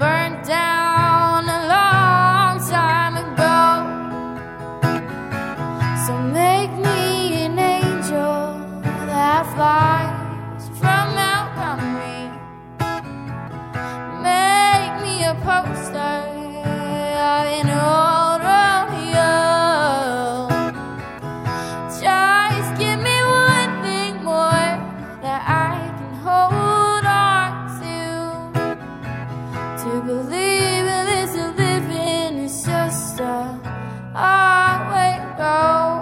burned down a long time ago. So make me an angel that flies from Montgomery. Make me a poster of an old rodeo. Just give me one thing more that I can hold on to believe in this living is just a hard way to go.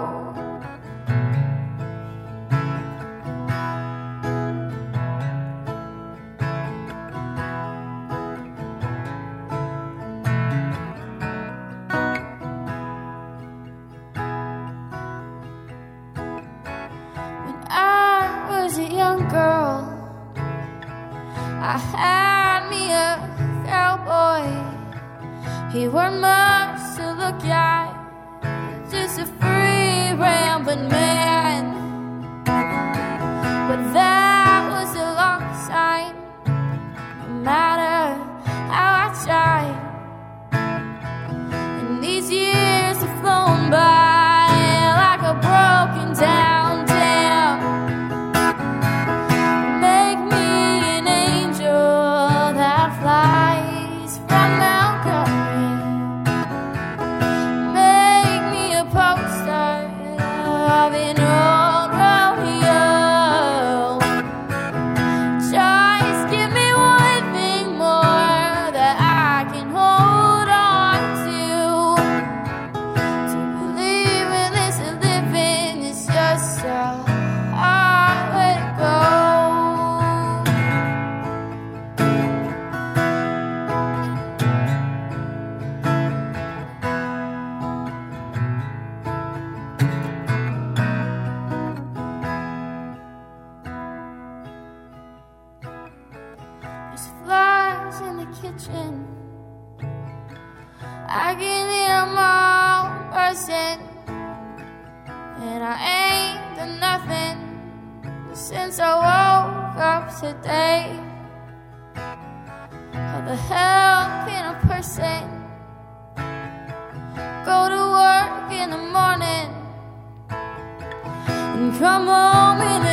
Was a young girl, I had me a cowboy. He weren't much to look at, just a free rambling man. But that was a long time, no matter how I tried. And these years have flown by like a broken down dam. Flies from Montgomery. Make me a poster of an old rodeo. Just give me one thing more that I can hold on to believe in this living is just a hard way to go. There's flies in the kitchen. I can hear them all buzzing, and I ain't done nothing since I woke up today. How the hell can a person go to work in the morning and come home in the